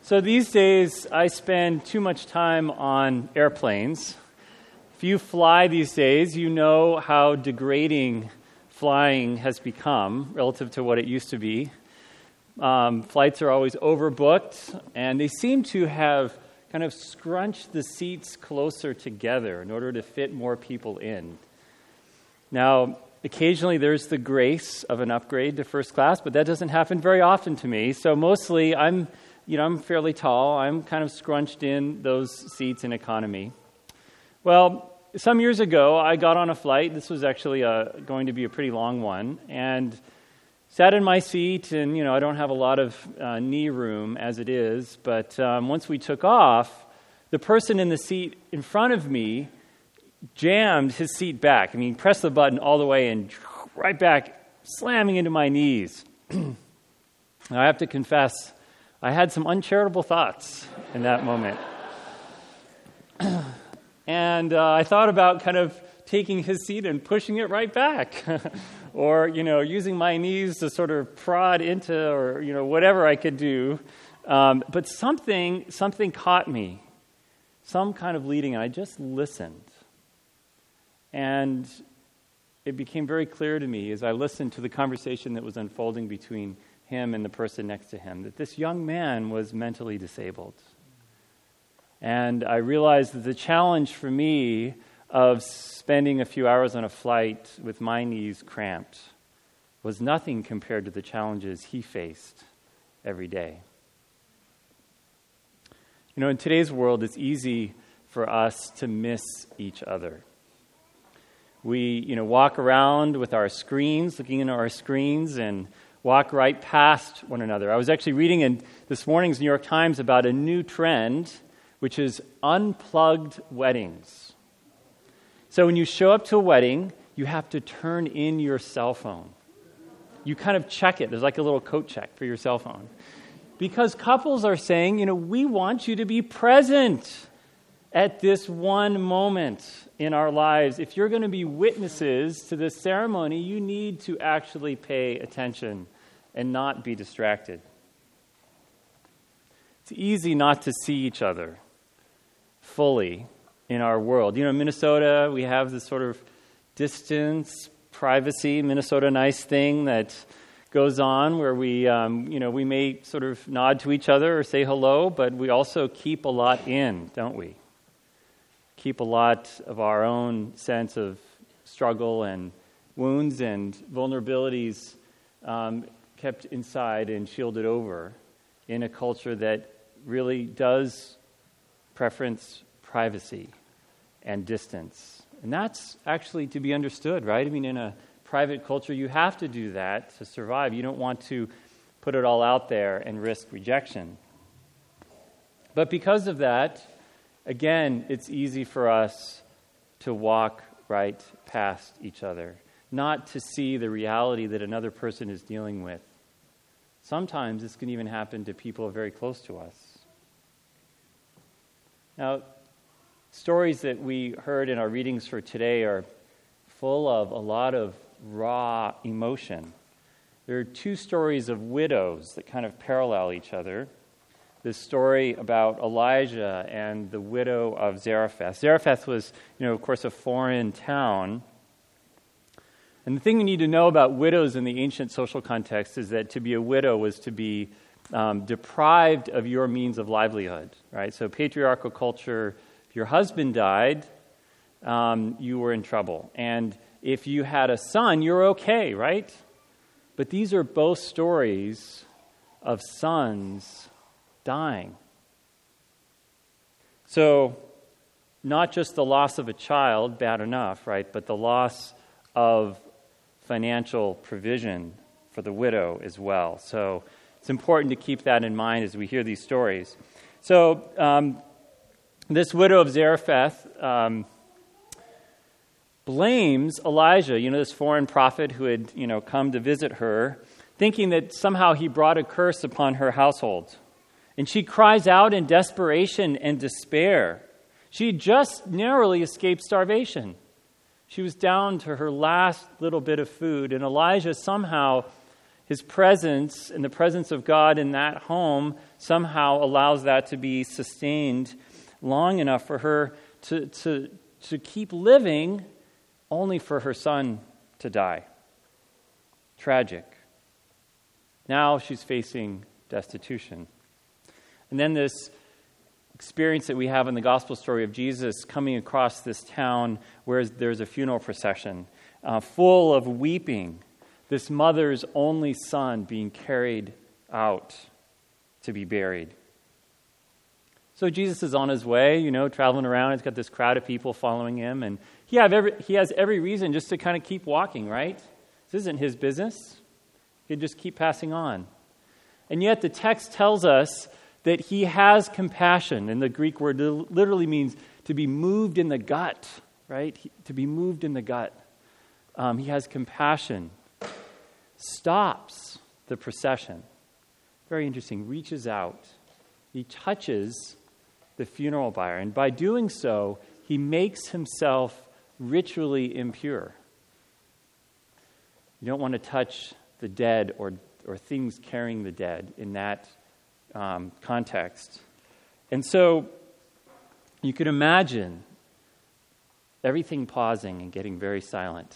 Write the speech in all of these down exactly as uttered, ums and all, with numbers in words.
So these days, I spend too much time on airplanes. If you fly these days, you know how degrading flying has become relative to what it used to be. Um, flights are always overbooked, and they seem to have kind of scrunched the seats closer together in order to fit more people in. Now, occasionally there's the grace of an upgrade to first class, but that doesn't happen very often to me. So mostly I'm, you know, I'm fairly tall. I'm kind of scrunched in those seats in economy. Well, some years ago, I got on a flight. This was actually a, going to be a pretty long one, and sat in my seat, and, you know, I don't have a lot of uh, knee room as it is, but um, once we took off, the person in the seat in front of me jammed his seat back. I mean, pressed the button all the way and right back, slamming into my knees. I have to confess, I had some uncharitable thoughts in that moment. And uh, I thought about kind of taking his seat and pushing it right back. Or, you know, using my knees to sort of prod into, or, you know, whatever I could do. Um, but something, something caught me. Some kind of leading, and I just listened. And it became very clear to me as I listened to the conversation that was unfolding between him and the person next to him that this young man was mentally disabled. And I realized that the challenge for me of spending a few hours on a flight with my knees cramped was nothing compared to the challenges he faced every day. You know, in today's world, it's easy for us to miss each other. We, you know, walk around with our screens, looking into our screens, and walk right past one another. I was actually reading in this morning's New York Times about a new trend, which is unplugged weddings. So when you show up to a wedding, you have to turn in your cell phone. You kind of check it. There's like a little coat check for your cell phone. Because couples are saying, you know, we want you to be present at this one moment in our lives. If you're going to be witnesses to this ceremony, you need to actually pay attention and not be distracted. It's easy not to see each other fully in our world. You know, in Minnesota, we have this sort of distance, privacy, Minnesota nice thing that goes on where we, um, you know, we may sort of nod to each other or say hello, but we also keep a lot in, don't we? Keep a lot of our own sense of struggle and wounds and vulnerabilities um, kept inside and shielded over in a culture that really does preference privacy and distance. And that's actually to be understood, right? I mean, in a private culture, you have to do that to survive. You don't want to put it all out there and risk rejection. But because of that, again, it's easy for us to walk right past each other, not to see the reality that another person is dealing with. Sometimes this can even happen to people very close to us. Now, stories that we heard in our readings for today are full of a lot of raw emotion. There are two stories of widows that kind of parallel each other. This story about Elijah and the widow of Zarephath. Zarephath was, you know, of course, a foreign town. And the thing we need to know about widows in the ancient social context is that to be a widow was to be um, deprived of your means of livelihood, right? So patriarchal culture, if your husband died, um, you were in trouble. And if you had a son, you're okay, right? But these are both stories of sons dying. So, not just the loss of a child, bad enough, right? But the loss of financial provision for the widow as well. So, it's important to keep that in mind as we hear these stories. So, um, this widow of Zarephath um, blames Elijah, you know, this foreign prophet who had, you know, come to visit her, thinking that somehow he brought a curse upon her household. And she cries out in desperation and despair. She had just narrowly escaped starvation. She was down to her last little bit of food, and Elijah somehow, his presence and the presence of God in that home somehow allows that to be sustained long enough for her to, to, to keep living, only for her son to die. Tragic. Now she's facing destitution. And then this experience that we have in the gospel story of Jesus coming across this town where there's a funeral procession uh, full of weeping, this mother's only son being carried out to be buried. So Jesus is on his way, you know, traveling around. He's got this crowd of people following him, and he, have every, he has every reason just to kind of keep walking, right? This isn't his business. He could just keep passing on. And yet the text tells us that he has compassion, and the Greek word literally means to be moved in the gut, right? To be moved in the gut. Um, he has compassion. Stops the procession. Very interesting. Reaches out. He touches the funeral pyre, and by doing so, he makes himself ritually impure. You don't want to touch the dead or, or things carrying the dead in that um, context. And so you could imagine everything pausing and getting very silent.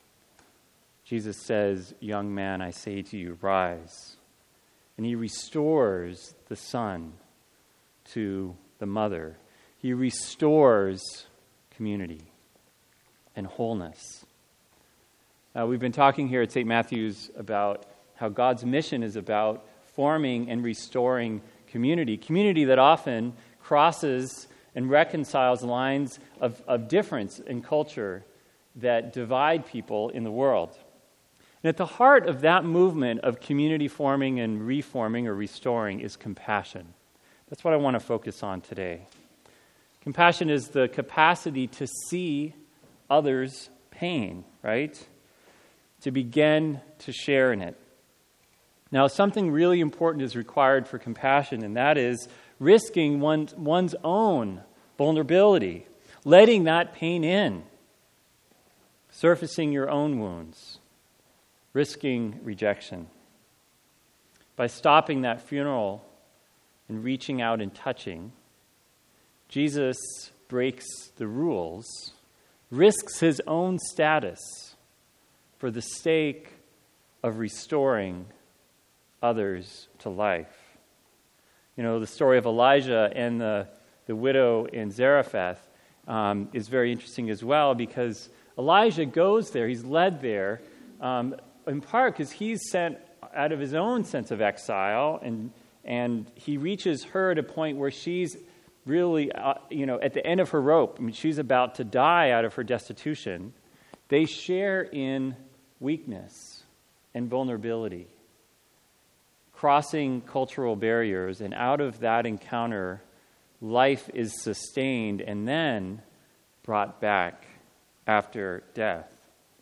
Jesus says, "Young man, I say to you, rise." And he restores the son to the mother. He restores community and wholeness. Uh, we've been talking here at Saint Matthew's about how God's mission is about forming and restoring community. Community that often crosses and reconciles lines of, of difference in culture that divide people in the world. And at the heart of that movement of community forming and reforming or restoring is compassion. That's what I want to focus on today. Compassion is the capacity to see others' pain, right? To begin to share in it. Now, something really important is required for compassion, and that is risking one, one's own vulnerability, letting that pain in, surfacing your own wounds, risking rejection. By stopping that funeral and reaching out and touching, Jesus breaks the rules, risks his own status for the sake of restoring others to life. You know, the story of Elijah and the, the widow in Zarephath um, is very interesting as well, because Elijah goes there, he's led there, um, in part because he's sent out of his own sense of exile, and and he reaches her at a point where she's really, uh, you know, at the end of her rope. I mean, she's about to die out of her destitution. They share in weakness and vulnerability, crossing cultural barriers, and out of that encounter, life is sustained and then brought back after death.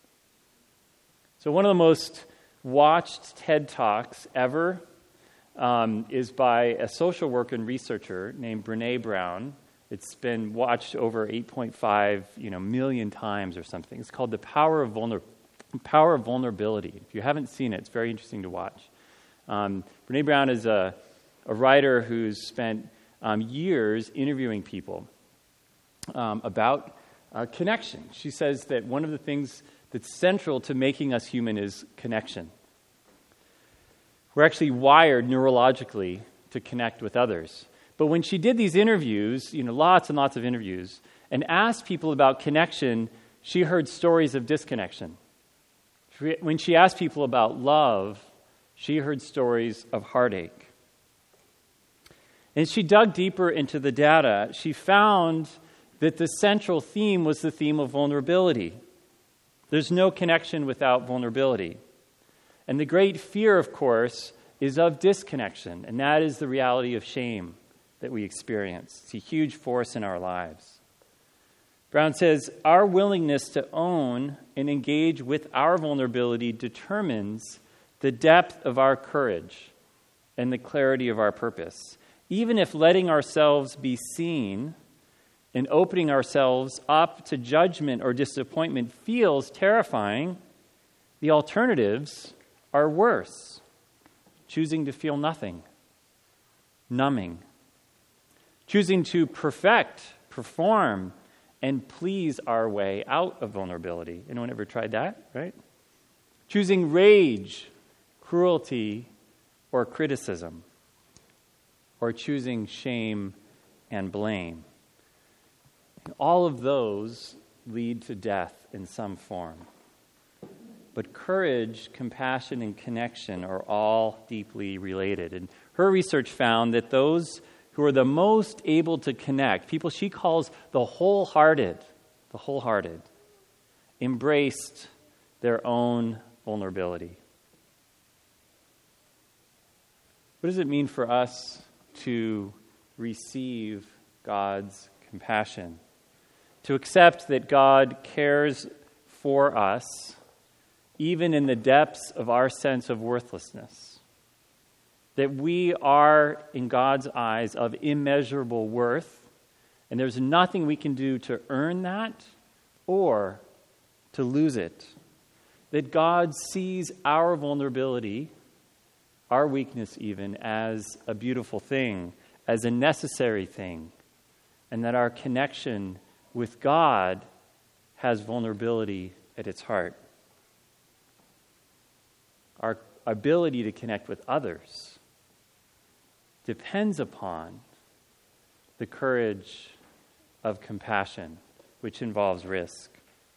So one of the most watched TED Talks ever um, is by a social worker and researcher named Brené Brown. It's been watched over eight point five you know, million times or something. It's called The Power of, Vulner- Power of Vulnerability. If you haven't seen it, it's very interesting to watch. Um, Brené Brown is a, a writer who's spent um, years interviewing people um, about uh, connection. She says that one of the things that's central to making us human is connection. We're actually wired neurologically to connect with others. But when she did these interviews, you know, lots and lots of interviews, and asked people about connection, she heard stories of disconnection. When she asked people about love, she heard stories of heartache. And she dug deeper into the data. She found that the central theme was the theme of vulnerability. There's no connection without vulnerability. And the great fear, of course, is of disconnection, and that is the reality of shame that we experience. It's a huge force in our lives. Brown says, our willingness to own and engage with our vulnerability determines the depth of our courage and the clarity of our purpose. Even if letting ourselves be seen and opening ourselves up to judgment or disappointment feels terrifying, the alternatives Or worse, choosing to feel nothing, numbing, choosing to perfect, perform, and please our way out of vulnerability. Anyone ever tried that, right? Choosing rage, cruelty, or criticism, or choosing shame and blame. All of those lead to death in some form. But courage, compassion, and connection are all deeply related. And her research found that those who are the most able to connect, people she calls the wholehearted, the wholehearted, embraced their own vulnerability. What does it mean for us to receive God's compassion? To accept that God cares for us, even in the depths of our sense of worthlessness. That we are, in God's eyes, of immeasurable worth, and there's nothing we can do to earn that or to lose it. That God sees our vulnerability, our weakness even, as a beautiful thing, as a necessary thing, and that our connection with God has vulnerability at its heart. Our ability to connect with others depends upon the courage of compassion, which involves risk.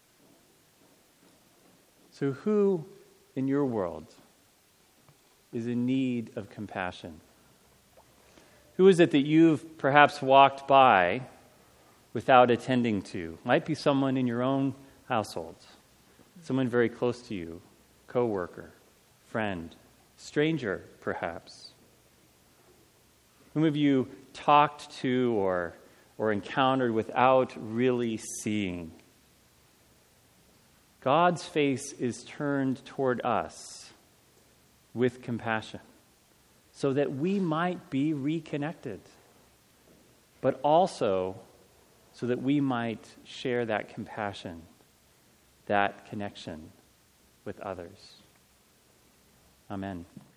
So who in your world is in need of compassion? Who is it that you've perhaps walked by without attending to? Might be someone in your own household, someone very close to you, coworker, friend, stranger perhaps. Whom have you talked to or, or encountered without really seeing? God's face is turned toward us with compassion so that we might be reconnected, but also so that we might share that compassion, that connection with others. Amen.